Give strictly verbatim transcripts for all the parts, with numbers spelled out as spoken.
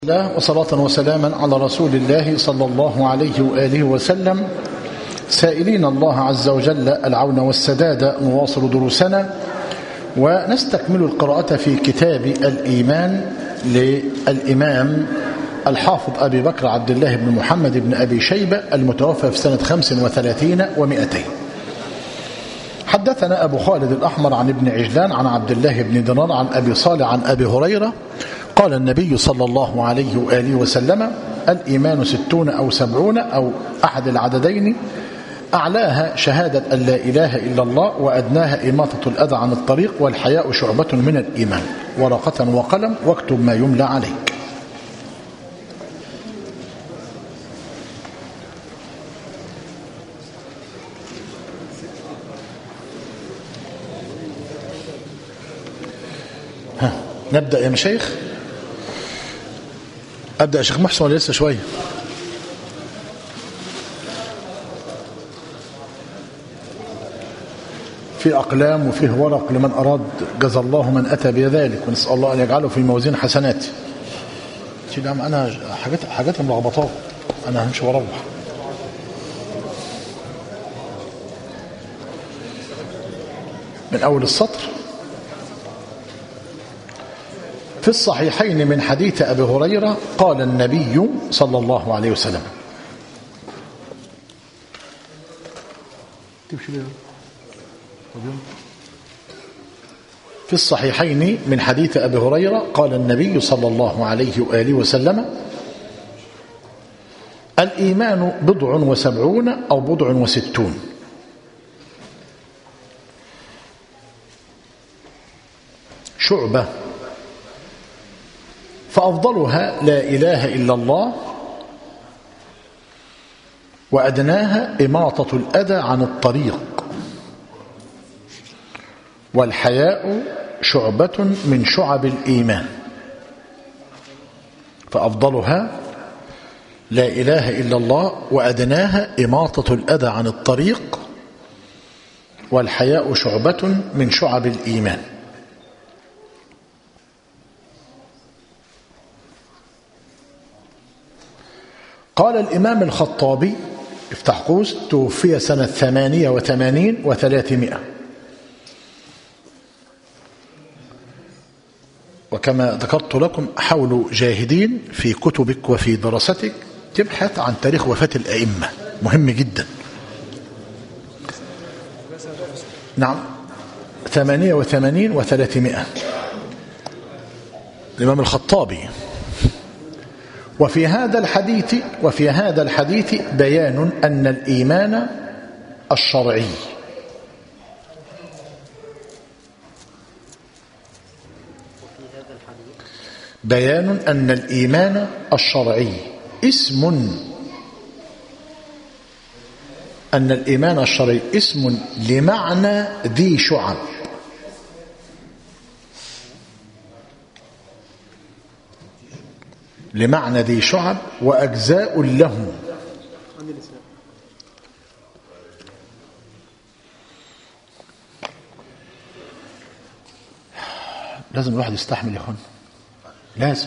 الله وصلاة وسلاما على رسول الله صلى الله عليه وآله وسلم، سائلين الله عز وجل العون والسداد. نواصل دروسنا ونستكمل القراءة في كتاب الإيمان للإمام الحافظ أبي بكر عبد الله بن محمد بن أبي شيبة المتوفى في سنة خمس وثلاثين ومئتين. حدثنا أبو خالد الأحمر عن ابن عجلان عن عبد الله بن دينار عن أبي صالح عن أبي هريرة قال النبي صلى الله عليه وآله وسلم: الإيمان ستون أو سبعون أو أحد العددين، أعلاها شهادة أن لا إله إلا الله وأدناها إماطة الأذى عن الطريق والحياء شعبة من الإيمان. ورقة وقلم واكتب ما يملى عليك. ها نبدأ يا مشايخ. أبدأ يا شيخ محسن ولا لسه شوية؟ في أقلام وفيه ورق لمن أراد، جزى الله من أتى بذلك، ونسأل الله أن يجعله في موازين حسناتي. نعم أنا حاجات حاجات ملخبطات، أنا همشي وأروح. من أول السطر: في الصحيحين من حديث أبي هريرة قال النبي صلى الله عليه وسلم. في الصحيحين من حديث أبي هريرة قال النبي صلى الله عليه وآله وسلم: الإيمان بضع وسبعون أو بضع وستون، شعبة، فأفضلها لا إله إلا الله وأدناها إماطة الأذى عن الطريق والحياء شعبة من شعب الإيمان. فأفضلها لا إله إلا الله وأدناها إماطة الأذى عن الطريق والحياء شعبة من شعب الإيمان. قال الإمام الخطابي افتح قوس: توفي سنة ثمانية وثمانين وثلاثمائة. وكما ذكرت لكم حاولوا جاهدين في كتبك وفي دراستك تبحث عن تاريخ وفاة الأئمة، مهم جدا. نعم ثمانية وثمانين وثلاثمائة، الإمام الخطابي. وفي هذا الحديث وفي هذا الحديث بيان أن الإيمان الشرعي بيان أن الإيمان الشرعي اسم أن الإيمان الشرعي اسم لمعنى ذي شعب، لمعنى ذي شعب وأجزاء له. لازم الواحد يستحمل يا اخوان، لازم.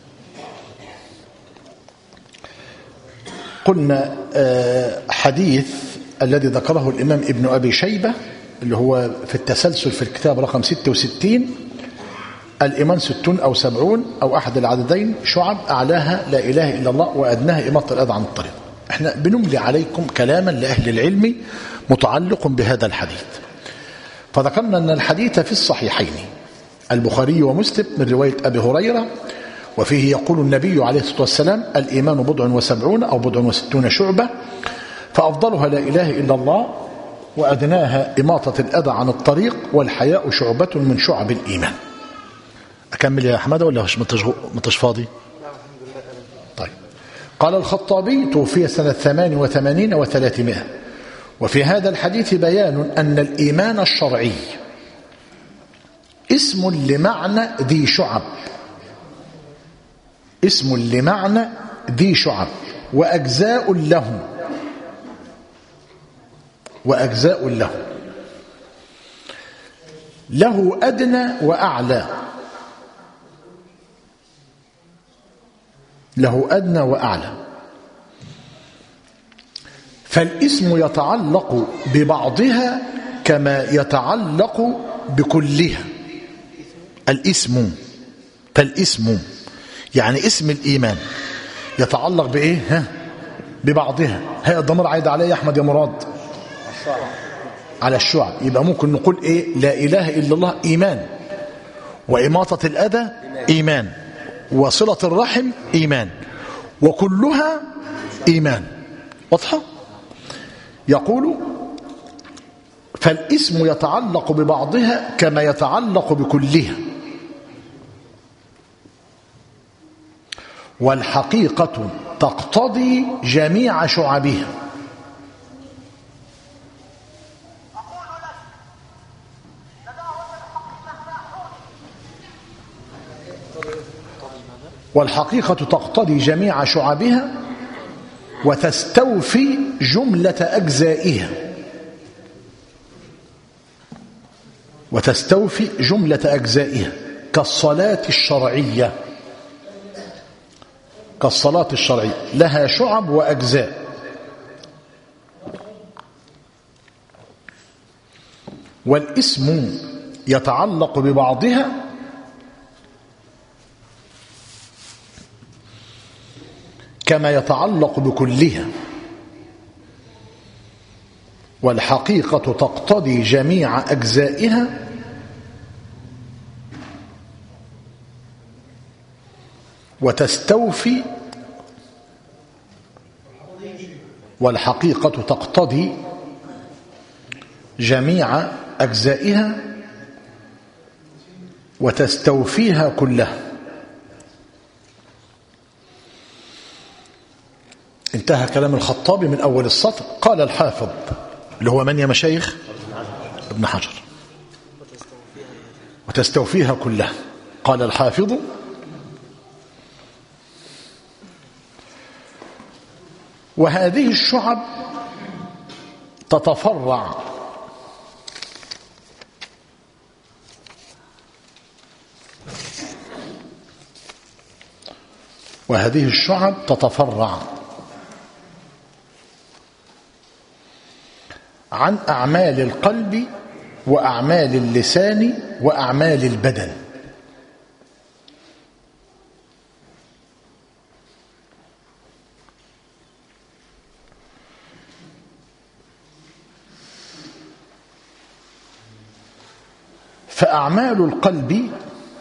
قلنا حديث الذي ذكره الإمام ابن أبي شيبة اللي هو في التسلسل في الكتاب رقم ستة وستين: الإيمان ستون أو سبعون أو أحد العددين، شعب، أعلاها لا إله إلا الله وأدناها إماطة الأذى عن الطريق. احنا بنملي عليكم كلاما لأهل العلم متعلق بهذا الحديث. فذكرنا أن الحديث في الصحيحين البخاري ومسلم من رواية أبي هريرة، وفيه يقول النبي عليه الصلاة والسلام: الإيمان بضع وسبعون أو بضع وستون شعبة، فأفضلها لا إله إلا الله وأدناها إماطة الأذى عن الطريق والحياء شعبة من شعب الإيمان. أكمل يا أحمد ولا مش فاضي؟ طيب. قال الخطابي: توفي سنة ثمان وثمانين وثلاثمائة. وفي هذا الحديث بيان أن الإيمان الشرعي اسم لمعنى ذي شعب، اسم لمعنى ذي شعب وأجزاء له وأجزاء له له أدنى وأعلى. له أدنى وأعلى. فالاسم يتعلق ببعضها كما يتعلق بكلها. الاسم فالاسم يعني اسم الإيمان يتعلق بإيه؟ ها؟ ببعضها. هي الضمير عايد عليه يا أحمد يا مراد؟ على الشعب. يبقى ممكن نقول إيه؟ لا إله إلا الله إيمان، وإماطة الأذى إيمان، وصلة الرحم إيمان، وكلها إيمان. واضحة؟ يقول فالاسم يتعلق ببعضها كما يتعلق بكلها، والحقيقة تقتضي جميع شعبها. والحقيقة تقتضي جميع شعبها وتستوفي جملة أجزائها. وتستوفي جملة أجزائها كالصلاة الشرعية. كالصلاة الشرعية لها شعب وأجزاء. والاسم يتعلق ببعضها كما يتعلق بكلها، والحقيقة تقتضي جميع أجزائها وتستوفي والحقيقة تقتضي جميع أجزائها وتستوفيها كلها. انتهى كلام الخطابي من أول السطر. قال الحافظ اللي هو من يا مشايخ؟ ابن حجر. وتستوفيها كلها. قال الحافظ وهذه الشعب تتفرع وهذه الشعب تتفرع عن أعمال القلب وأعمال اللسان وأعمال البدن. فأعمال القلب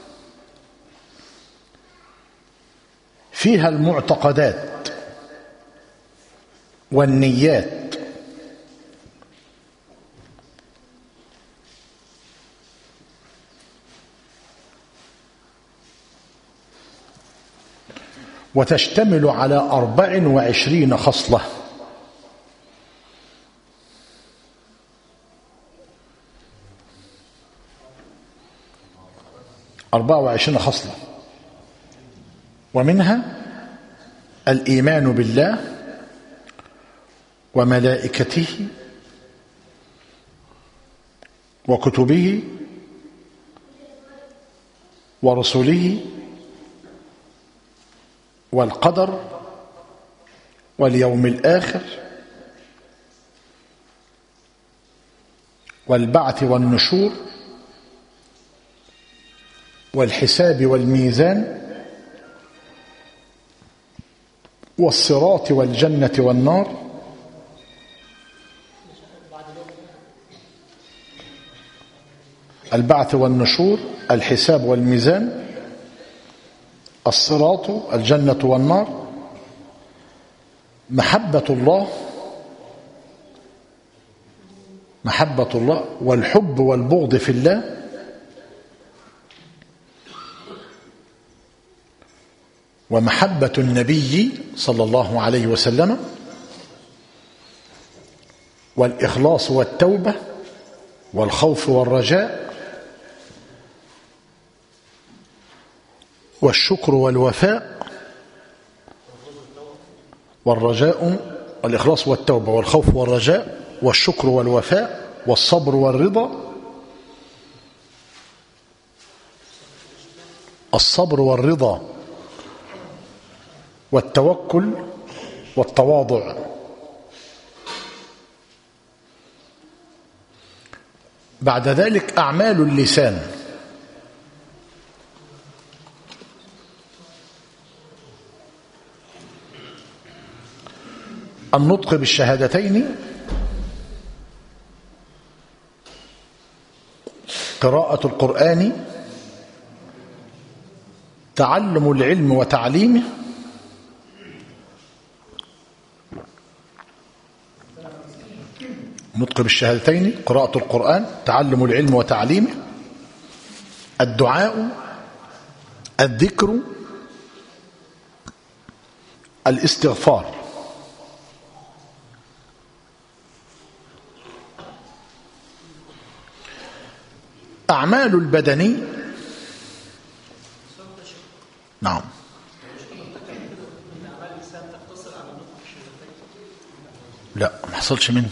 فيها المعتقدات والنيات وتشتمل على أربع وعشرين خصلة. أربع وعشرين خصلة، ومنها الإيمان بالله وملائكته وكتبه ورسله والقدر واليوم الآخر والبعث والنشور والحساب والميزان والصراط والجنة والنار البعث والنشور الحساب والميزان الصراط الجنة والنار محبة الله محبة الله والحب والبغض في الله ومحبة النبي صلى الله عليه وسلم والإخلاص والتوبة والخوف والرجاء والشكر والوفاء والرجاء والإخلاص والتوبة والخوف والرجاء والشكر والوفاء والصبر والرضا الصبر والرضا والتوكل والتواضع. بعد ذلك أعمال اللسان، النطق بالشهادتين، قراءة القرآن، تعلم العلم وتعليمه، نطق بالشهادتين، قراءة القرآن، تعلم العلم وتعليمه، الدعاء، الذكر، الاستغفار. أعمال البدن، نعم، لا ما حصلش مني،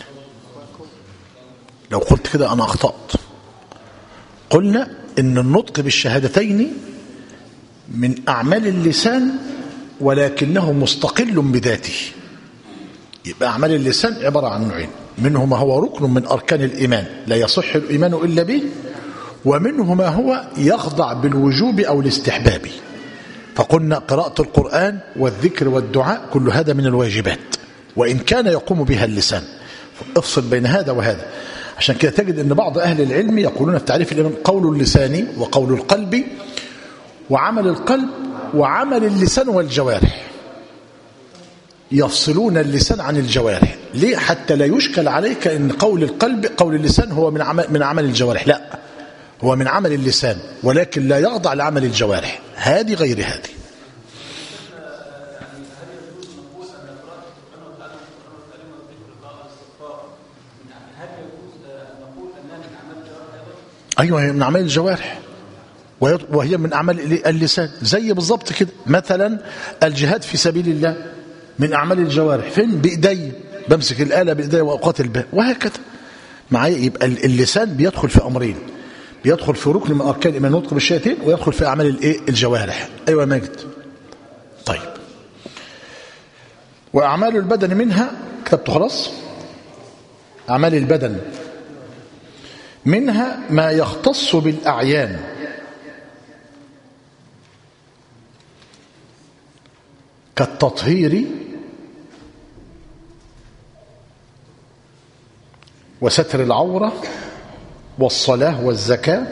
لو قلت كده أنا أخطأت. قلنا إن النطق بالشهادتين من أعمال اللسان ولكنه مستقل بذاته. يبقى أعمال اللسان عبارة عن نوعين، منه ما هو ركن من أركان الإيمان لا يصح الإيمان إلا به، ومنه ما هو يخضع بالوجوب أو الاستحباب. فقلنا قراءة القرآن والذكر والدعاء كل هذا من الواجبات وإن كان يقوم بها اللسان. افصل بين هذا وهذا. عشان كده تجد أن بعض أهل العلم يقولون في تعريف الإيمان قول اللسان وقول القلب وعمل القلب وعمل اللسان والجوارح، يفصلون اللسان عن الجوارح. ليه؟ حتى لا يشكل عليك أن قول القلب قول اللسان هو من عمل, من عمل الجوارح، لا، هو من عمل اللسان ولكن لا يخضع لعمل الجوارح، هذه غير هذه. أيوة من أعمال الجوارح وهي من أعمال اللسان، زي بالضبط كده. مثلا الجهاد في سبيل الله من أعمال الجوارح، فين؟ بإيدي، بمسك الآلة بإيدي وأقاتل بها، وهكذا معايا. يبقى اللسان بيدخل في أمرين، بيدخل في ركن من أركان الإيمان النطق بالشهادتين، ويدخل في أعمال الإيه؟ الجوارح. أيوة ماجد. طيب، وأعمال البدن منها، كتبت خلاص؟ أعمال البدن منها ما يختص بالأعيان، كالتطهير وستر العورة والصلاة والزكاة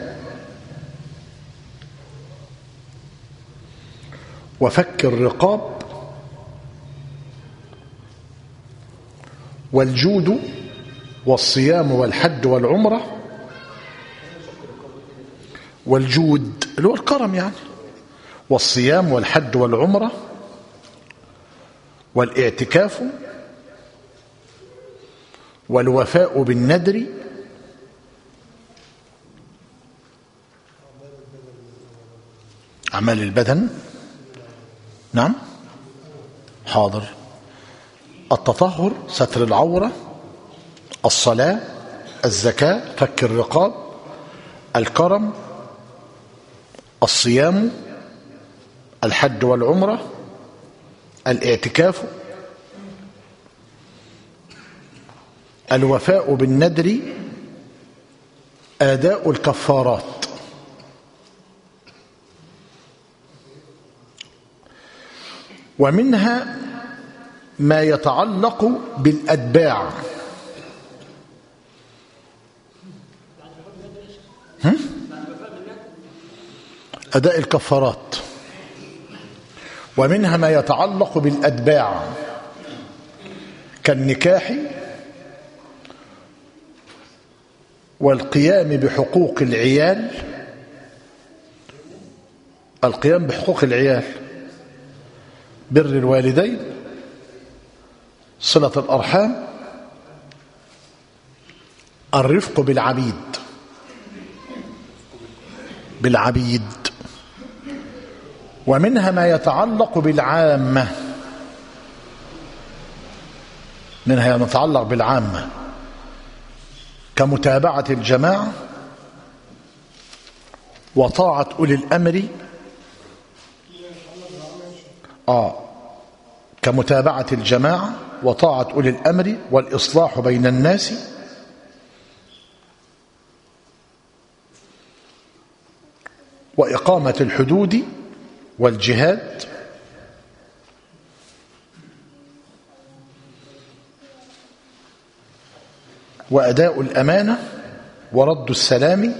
وفك الرقاب والجود والصيام والحج والعمرة. والجود اللي هو الكرم يعني، والصيام والحج والعمرة والاعتكاف والوفاء بالنذر. أعمال البدن، نعم حاضر. التطهر، ستر العورة، الصلاة، الزكاة، فك الرقاب، الكرم، الصيام، الحج والعمرة، الاعتكاف، الوفاء بالنذر، أداء الكفارات. ومنها ما يتعلق بالأتباع، أداء الكفارات. ومنها ما يتعلق بالأتباع كالنكاح والقيام بحقوق العيال، القيام بحقوق العيال، بر الوالدين، صلة الأرحام، الرفق بالعبيد بالعبيد. ومنها ما يتعلق بالعامة، منها ما يتعلق بالعامة كمتابعة الجماعة وطاعة أولي الأمر. آه كمتابعة الجماعة وطاعة أولي الأمر والإصلاح بين الناس وإقامة الحدود والجهاد وأداء الأمانة ورد السلام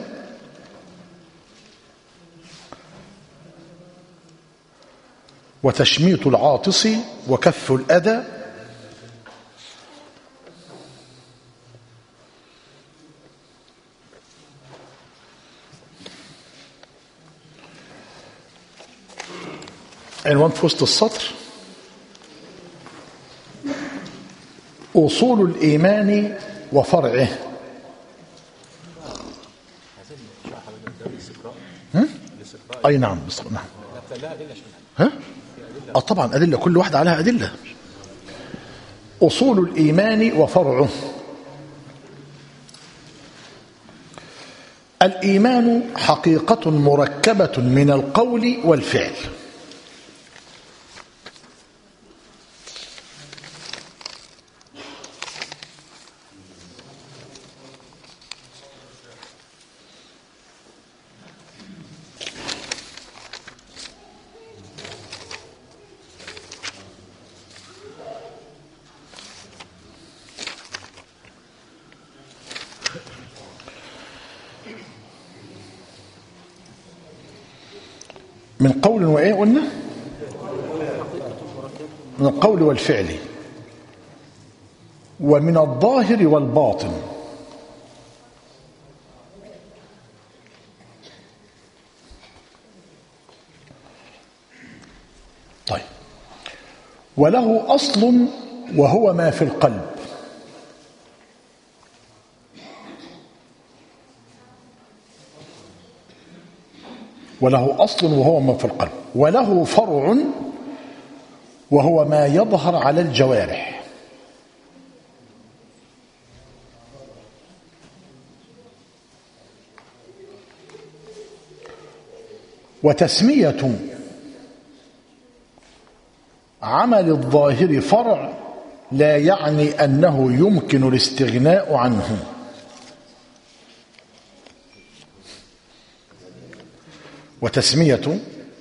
وتشميت العاطس وكف الأذى عنوان في وسط السطر: أصول الإيمان وفرعه. أي نعم نعم ها؟ أه طبعا أدلة، كل واحدة عليها أدلة. أصول الإيمان وفرعه. الإيمان حقيقة مركبة من القول والفعل، من قول وإيه قلنا؟ من القول والفعل ومن الظاهر والباطن. طيب، وله أصل وهو ما في القلب، وله أصل وهو ما في القلب، وله فرع وهو ما يظهر على الجوارح، وتسمية عمل الظاهر فرع لا يعني أنه يمكن الاستغناء عنه. وتسمية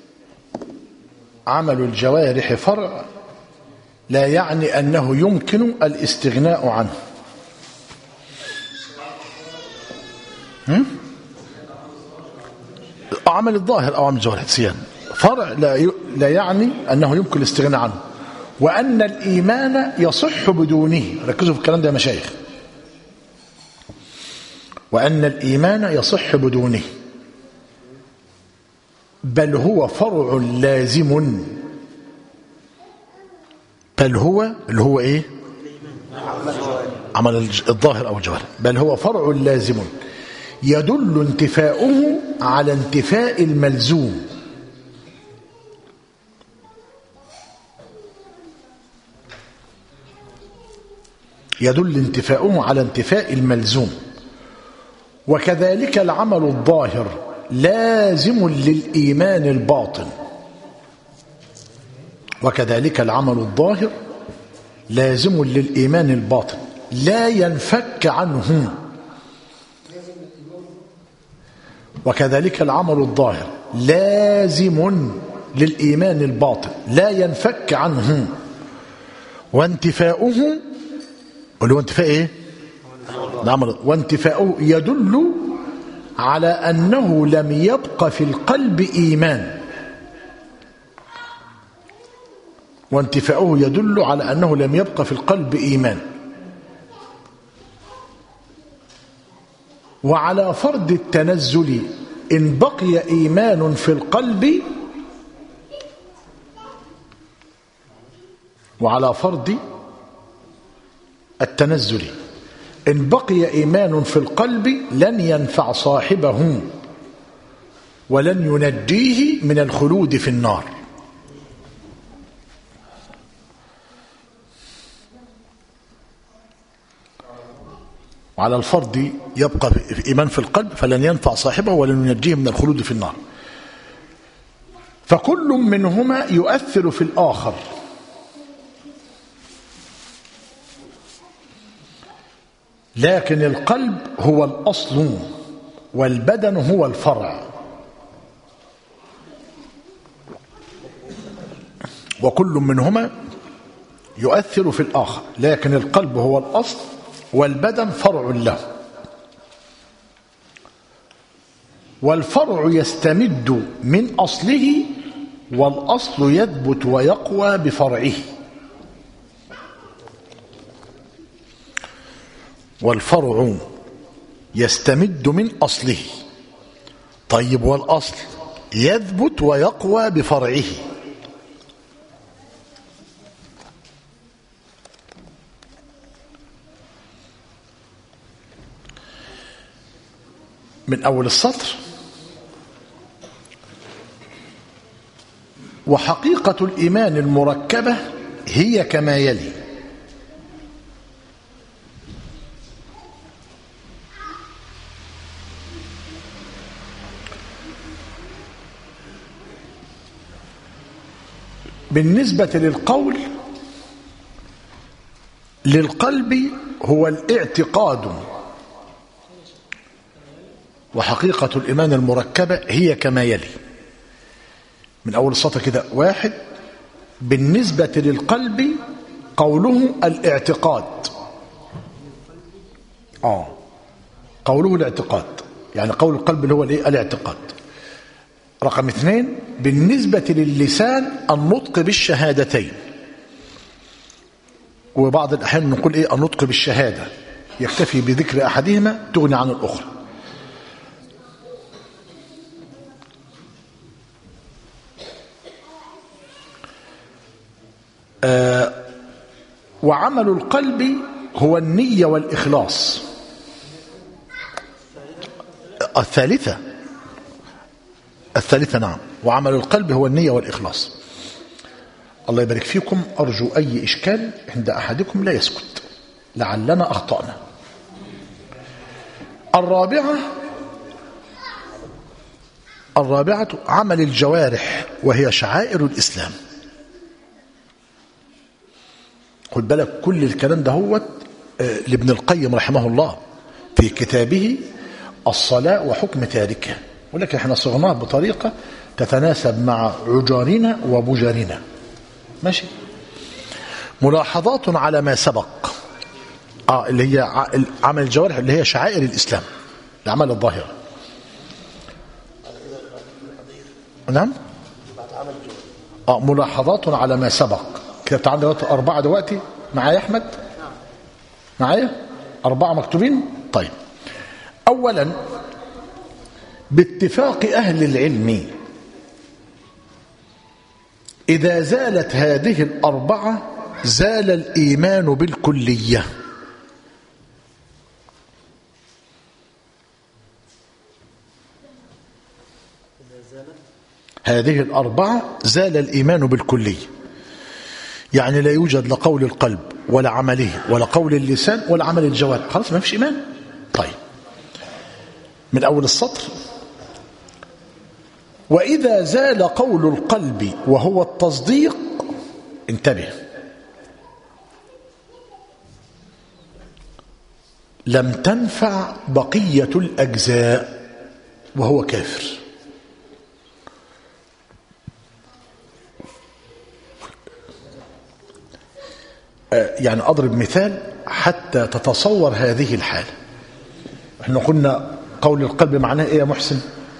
عمل الجوارح فرع لا يعني أنه يمكن الاستغناء عنه. هم؟ عمل الظاهر أو عمل الجوارح سيان فرع لا, ي... لا يعني أنه يمكن الاستغناء عنه، وأن الإيمان يصح بدونه. ركزوا في الكلام ده يا مشايخ. وأن الإيمان يصح بدونه، بل هو فرع لازم. بل هو اللي هو ايه؟ عمل الظاهر او الجوارح. بل هو فرع لازم يدل انتفاؤه على انتفاء الملزوم. يدل انتفاؤه على انتفاء الملزوم. وكذلك العمل الظاهر لازم للإيمان الباطن. وكذلك العمل الظاهر لازم للإيمان الباطن لا ينفك عنه. وكذلك العمل الظاهر لازم للإيمان الباطن لا ينفك عنه، وانتفاؤه اللي هو انتفاء ايه؟ العمل. وانتفاؤه يدل على أنه لم يبق في القلب إيمان. وانتفاؤه يدل على أنه لم يبق في القلب إيمان. وعلى فرض التنزل إن بقي إيمان في القلب، وعلى فرض التنزل إن بقي إيمان في القلب لن ينفع صاحبه ولن ينجيه من الخلود في النار. وعلى الفرض يبقى إيمان في القلب فلن ينفع صاحبه ولن ينجيه من الخلود في النار. فكل منهما يؤثر في الآخر، لكن القلب هو الأصل والبدن هو الفرع، وكل منهما يؤثر في الآخر، لكن القلب هو الأصل والبدن فرع له، والفرع يستمد من أصله والأصل يثبت ويقوى بفرعه. والفرع يستمد من أصله، طيب والأصل يثبت ويقوى بفرعه. من أول السطر: وحقيقة الإيمان المركبة هي كما يلي: بالنسبة للقول للقلب هو الاعتقاد. وحقيقة الإيمان المركبة هي كما يلي. من أول السطر كده: واحد، بالنسبة للقلب قوله الاعتقاد. آه قوله الاعتقاد يعني قول القلب اللي هو الايه؟ الاعتقاد. رقم اثنين: بالنسبة للسان النطق بالشهادتين، وبعض الأحيان نقول ايه؟ النطق بالشهادة، يكتفي بذكر أحدهما تغني عن الأخرى. آه وعمل القلب هو النية والإخلاص. الثالثة الثالثة نعم، وعمل القلب هو النية والإخلاص. الله يبارك فيكم. أرجو أي إشكال عند أحدكم لا يسكت، لعلنا أخطأنا. الرابعة الرابعة عمل الجوارح، وهي شعائر الإسلام. خد بالك كل الكلام ده هو لابن القيم رحمه الله في كتابه الصلاة وحكم تاركها، ولكن احنا صغناه بطريقة تتناسب مع عجارنا وبجارنا. ماشي. ملاحظات على ما سبق، آه اللي هي عمل الجوارح اللي هي شعائر الإسلام، الأعمال الظاهرة. نعم. آه ملاحظات على ما سبق. كتبت عندي أربعة دلوقتي معايا أحمد؟ معايا أربعة مكتوبين. طيب، أولا باتفاق أهل العلم إذا زالت هذه الأربعة زال الإيمان بالكلية. هذه الأربعة زال الإيمان بالكلية، يعني لا يوجد لا قول القلب ولا عمله ولا قول اللسان ولا عمل الجوارح، خلاص ما فيش إيمان. طيب، من أول السطر: وإذا زال قول القلب وهو التصديق، انتبه، لم تنفع بقية الأجزاء وهو كافر. يعني أضرب مثال حتى تتصور هذه الحالة. احنا قلنا قول القلب معناه ايه يا محسن؟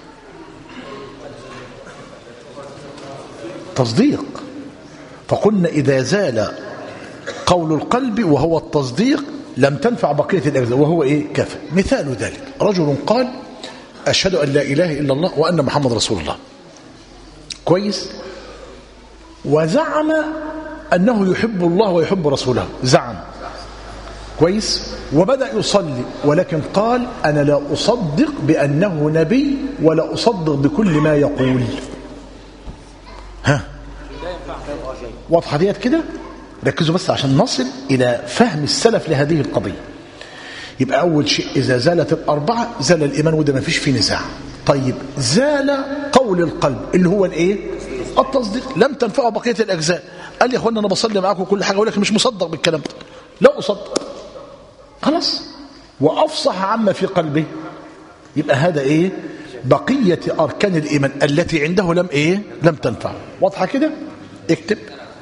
تصديق. فقلنا إذا زال قول القلب وهو التصديق لم تنفع بقية الأجزاء وهو ايه؟ كافر. مثال ذلك: رجل قال أشهد أن لا إله إلا الله وأن محمد رسول الله، كويس، وزعم أنه يحب الله ويحب رسوله، زعم، كويس، وبدأ يصلي، ولكن قال أنا لا أصدق بأنه نبي ولا أصدق بكل ما يقول. ها، واضحة ديت كده؟ ركزوا بس عشان نصل إلى فهم السلف لهذه القضية. يبقى أول شيء إذا زالت الأربعة زال الإيمان، وده ما فيش فيه نزاع. طيب، زال قول القلب اللي هو الإيه؟ التصديق، لم تنفعه بقية الأجزاء. قال لي يا أخوانا أنا بصلي معاكم كل حاجة ولكن مش مصدق بالكلام ده، لا أصدق، خلاص وأفصح عما في قلبه، يبقى هذا إيه؟ بقية أركان الإيمان التي عنده لم إيه؟ لم تنفع. واضحة كده؟ اكتب.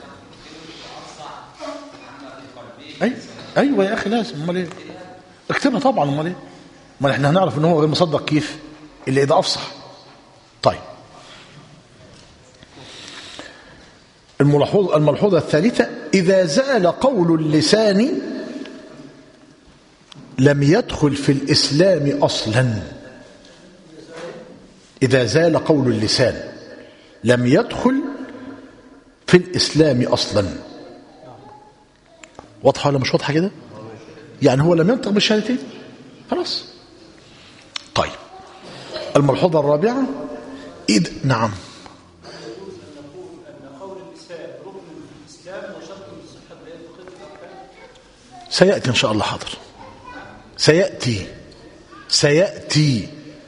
أي أيوة يا أخي لازم، امال إيه؟ اكتبها طبعا، امال إيه؟ ما احنا هنعرف إن هو غير مصدق كيف؟ إلا إذا أفصح. طيب، الملحوظ الملحوظة الثالثة: إذا زال قول اللسان لم يدخل في الإسلام أصلا. إذا زال قول اللسان لم يدخل في الإسلام أصلا. واضحة ولا مش واضحة كده؟ يعني هو لم ينطق بالشهادتين خلاص. طيب، الملحوظة الرابعة: إذ نعم سيأتي إن شاء الله. حاضر، سيأتي سيأتي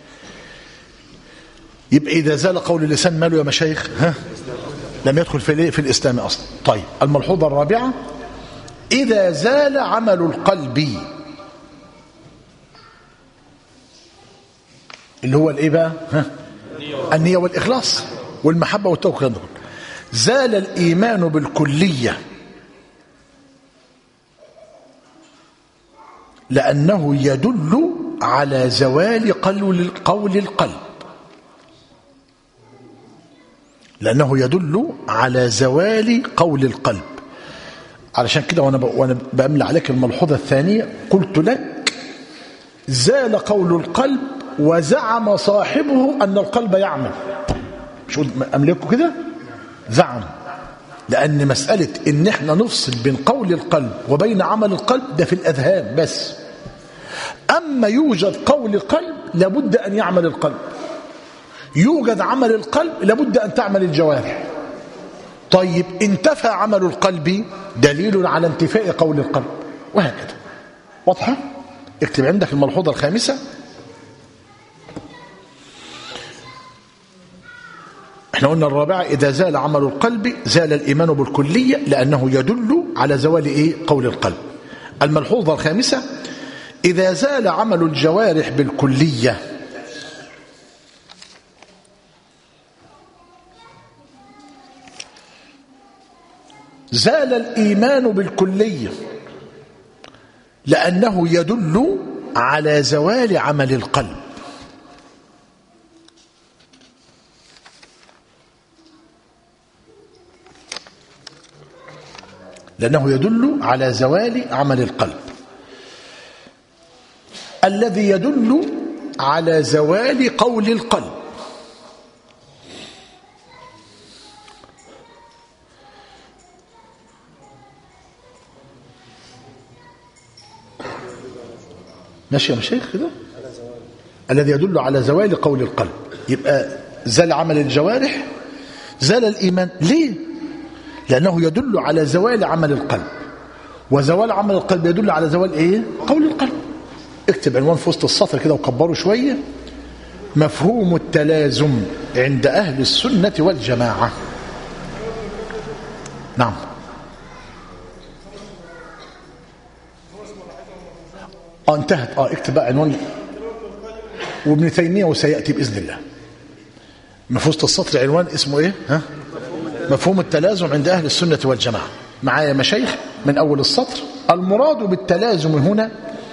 يبقى إذا زال قول اللسان ماله يا مشايخ؟ ها؟ لم يدخل في في الإسلام أصلا. طيب، الملحوظة الرابعة: إذا زال عمل القلب، اللي هو الإيه بقى؟ ها؟ النية والإخلاص والمحبة والتوكل، زال الإيمان بالكلية، لأنه يدل على زوال قول القلب، لأنه يدل على زوال قول القلب. علشان كده وأنا وأنا بأملى عليك الملحوظة الثانية قلت لك: زال قول القلب وزعم صاحبه أن القلب يعمل. مش أملكه كده؟ زعم. لأن مسألة إن احنا نفصل بين قول القلب وبين عمل القلب ده في الأذهان بس. أما يوجد قول قلب لابد أن يعمل القلب، يوجد عمل القلب لابد أن تعمل الجوارح. طيب، انتفى عمل القلب دليل على انتفاء قول القلب، وهكذا. واضحة؟ اكتب عندك الملحوظة الخامسة. احنا قلنا الرابعة: إذا زال عمل القلب زال الإيمان بالكلية، لأنه يدل على زوال إيه؟ قول القلب. الملحوظة الخامسة: إذا زال عمل الجوارح بالكلية زال الإيمان بالكلية، لأنه يدل على زوال عمل القلب. لأنه يدل على زوال عمل القلب. الذي يدل على زوال قول القلب ماشي يا مشايخ كده؟ الذي يدل على زوال قول القلب، يبقى زال عمل الجوارح زال الإيمان. ليه؟ لأنه يدل على زوال عمل القلب، وزوال عمل القلب يدل على زوال إيه؟ قول القلب. اكتب عنوان في وسط السطر كده وكبره شوية: مفهوم التلازم عند أهل السنة والجماعة. نعم. اه انتهت. اه اكتب بقى عنوان وابن تيمية وسيأتي بإذن الله. في وسط السطر عنوان اسمه ايه؟ ها؟ مفهوم التلازم عند أهل السنة والجماعة. معايا مشايخ من أول السطر. المراد بالتلازم هنا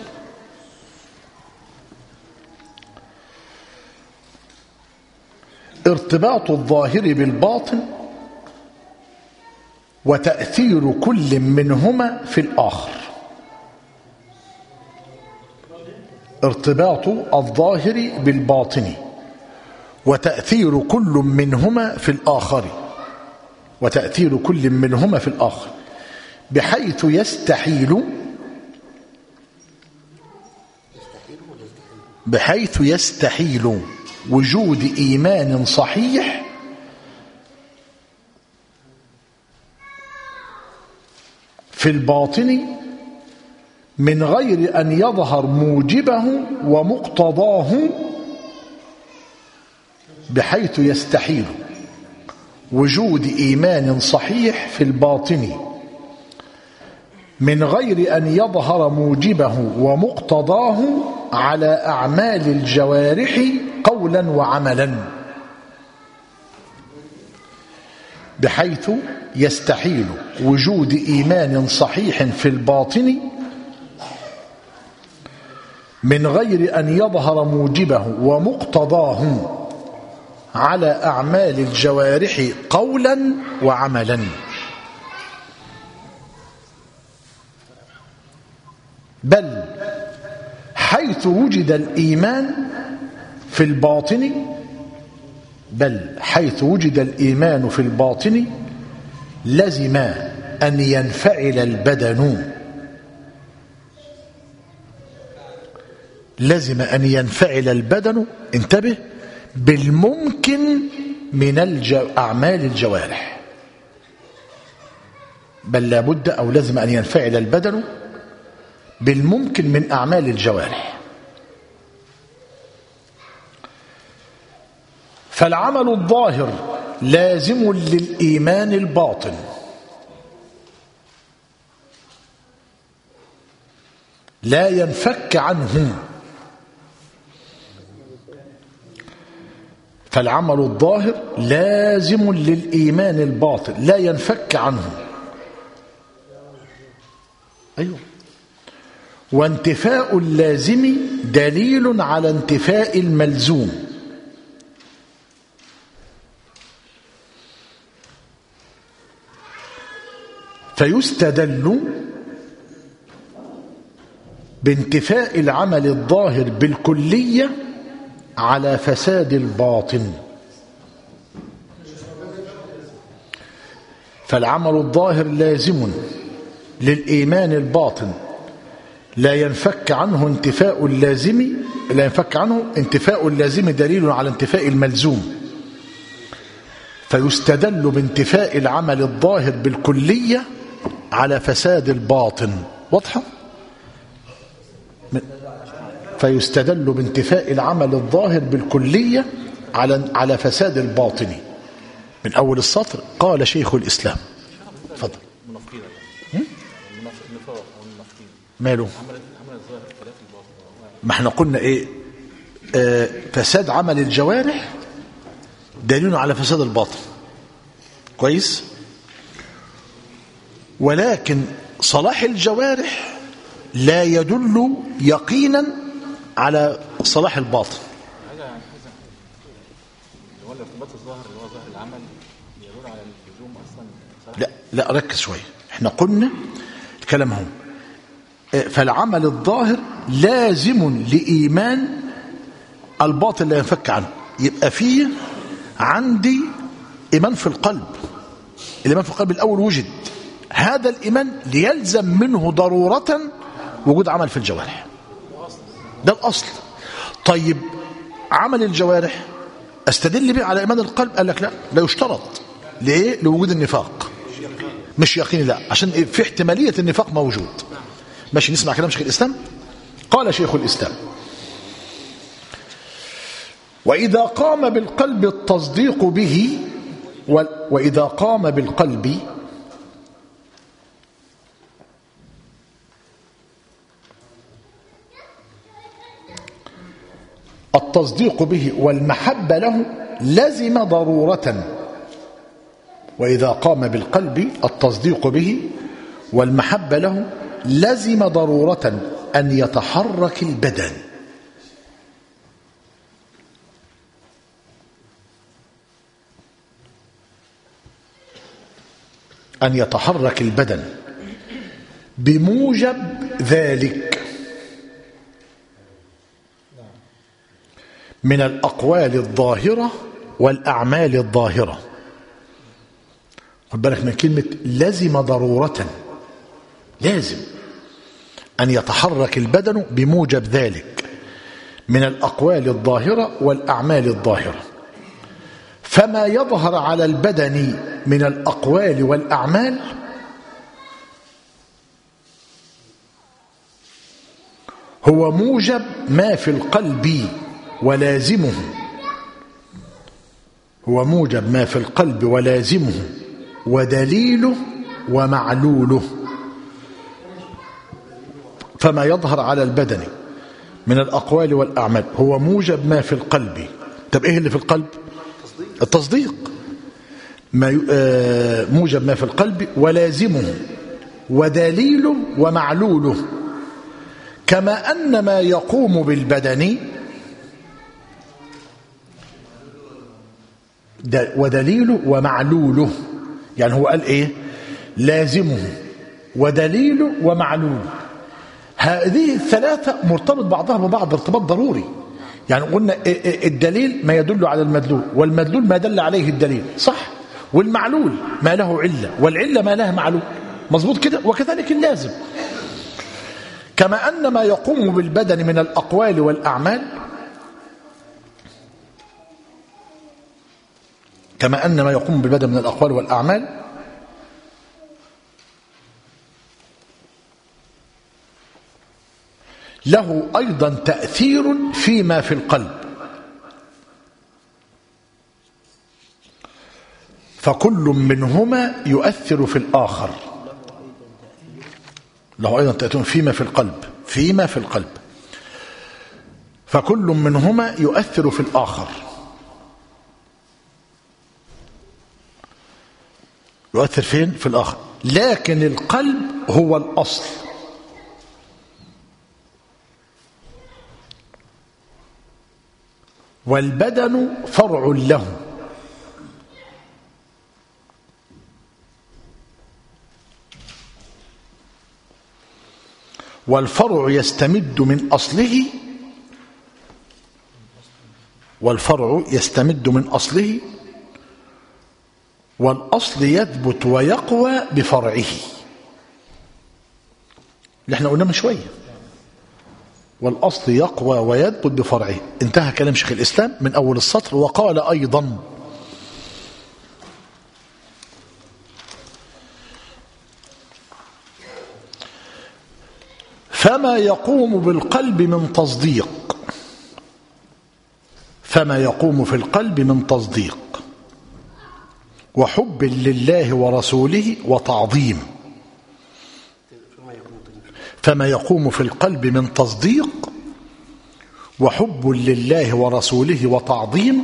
ارتباط الظاهر بالباطن وتأثير كل منهما في الآخر. ارتباط الظاهر بالباطن وتأثير كل منهما في الآخر وتأثير كل منهما في الآخر بحيث يستحيل بحيث يستحيل وجود إيمان صحيح في الباطن من غير أن يظهر موجبه ومقتضاه، بحيث يستحيل وجود إيمان صحيح في الباطن من غير أن يظهر موجبه ومقتضاه على أعمال الجوارح قولا وعملا، بحيث يستحيل وجود إيمان صحيح في الباطن من غير أن يظهر موجبه ومقتضاه على أعمال الجوارح قولا وعملا. بل حيث وجد الإيمان في الباطن بل حيث وجد الإيمان في الباطن لزم أن ينفعل البدن لزم أن ينفعل البدن انتبه بالممكن من الجو... أعمال الجوارح. بل لابد أو لازم أن ينفعل البدن بالممكن من أعمال الجوارح. فالعمل الظاهر لازم للإيمان الباطن، لا ينفك عنه. فالعمل الظاهر لازم للإيمان الباطن لا ينفك عنه. أيوه. وانتفاء اللازم دليل على انتفاء الملزوم. فيستدل بانتفاء العمل الظاهر بالكلية على فساد الباطن. فالعمل الظاهر لازم للإيمان الباطن لا ينفك عنه انتفاء اللازم لا ينفك عنه انتفاء اللازم دليل على انتفاء الملزوم. فيستدل بانتفاء العمل الظاهر بالكلية على فساد الباطن. واضحة؟ فيستدل بانتفاء العمل الظاهر بالكلية على على فساد الباطن. من أول السطر قال شيخ الإسلام. تفضل. ماله؟ ما احنا قلنا ايه؟ آه فساد عمل الجوارح دليل على فساد الباطن. كويس؟ ولكن صلاح الجوارح لا يدل يقينا على صلاح الباطن. لا لا ركز شويه، احنا قلنا الكلام هو فالعمل الظاهر لازم لإيمان الباطن لا ينفك عنه. يبقى فيه عندي إيمان في القلب. الإيمان في القلب الأول وجد، هذا الإيمان ليلزم منه ضرورة وجود عمل في الجوارح، ده الأصل. طيب عمل الجوارح استدل به على إيمان القلب؟ قال لك لا، لا يشترط. ليه؟ لوجود النفاق، مش يقيني، لا، عشان في احتمالية النفاق موجود. ماشي، نسمع كلام شيخ الإسلام. قال شيخ الإسلام: وإذا قام بالقلب التصديق به و... وإذا قام بالقلب التصديق به والمحبة له لزم ضرورة. وإذا قام بالقلب التصديق به والمحبة له لزم ضرورة أن يتحرك البدن. أن يتحرك البدن بموجب ذلك من الأقوال الظاهرة والأعمال الظاهرة. خد بالك من كلمة لزم ضرورة، لازم أن يتحرك البدن بموجب ذلك من الأقوال الظاهرة والأعمال الظاهرة. فما يظهر على البدن من الأقوال والأعمال هو موجب ما في القلب ولازمه هو موجب ما في القلب ولازمه ودليله ومعلوله. فما يظهر على البدن من الأقوال والأعمال هو موجب ما في القلب. طب إيه اللي في القلب؟ التصديق. ما موجب ما في القلب ولازمه ودليله ومعلوله، كما أن ما يقوم بالبدن ودليله ومعلوله. يعني هو قال إيه؟ لازمه ودليله ومعلوله. هذه الثلاثة مرتبط بعضها ببعض ارتباط ضروري. يعني قلنا الدليل ما يدل على المدلول، والمدلول ما دل عليه الدليل، صح؟ والمعلول ما له علة، والعلة ما لها معلول، مظبوط كده؟ وكذلك اللازم. كما أن ما يقوم بالبدن من الأقوال والأعمال كما أن ما يقوم بالبدن من الأقوال والأعمال له أيضا تأثير فيما في القلب، فكل منهما يؤثر في الآخر. له أيضا تأثير فيما في القلب فيما في القلب فكل منهما يؤثر في الآخر. يؤثر فين؟ في الآخر. لكن القلب هو الأصل، والبدن فرع له. والفرع يستمد من أصله والفرع يستمد من أصله والأصل يثبت ويقوى بفرعه، اللي احنا قلنا من شوية. والأصل يقوى ويثبت بفرعه. انتهى كلام شيخ الإسلام من أول السطر. وقال أيضا: فما يقوم بالقلب من تصديق فما يقوم في القلب من تصديق وحب لله ورسوله وتعظيم فما يقوم في القلب من تصديق وحب لله ورسوله وتعظيم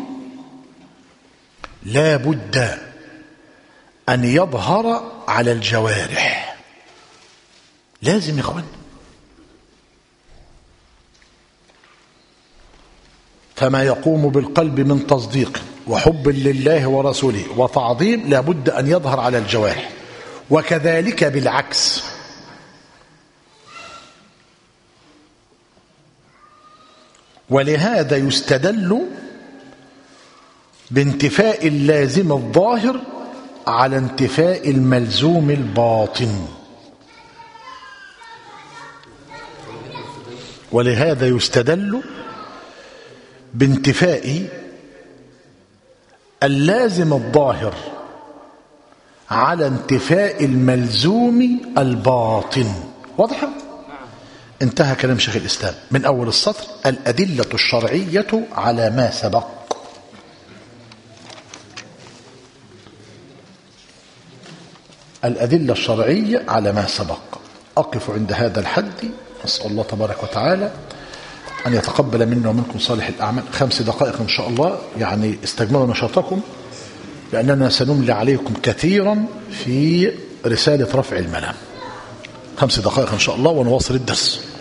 لا بد أن يظهر على الجوارح. لازم يا إخوان. فما يقوم بالقلب من تصديق وحب لله ورسوله وتعظيم لا بد أن يظهر على الجوارح، وكذلك بالعكس. ولهذا يستدل بانتفاء اللازم الظاهر على انتفاء الملزوم الباطن. ولهذا يستدل بانتفاء اللازم الظاهر على انتفاء الملزوم الباطن. واضح؟ انتهى كلام شيخ الإسلام من أول السطر. الأدلة الشرعية على ما سبق. الأدلة الشرعية على ما سبق. أقف عند هذا الحد. أسأل الله تبارك وتعالى أن يتقبل منا ومنكم صالح الأعمال. خمس دقائق إن شاء الله، يعني استجملوا نشاطكم، لأننا سنملي عليكم كثيرا في رسالة رفع الملام. خمس دقائق إن شاء الله ونواصل الدرس.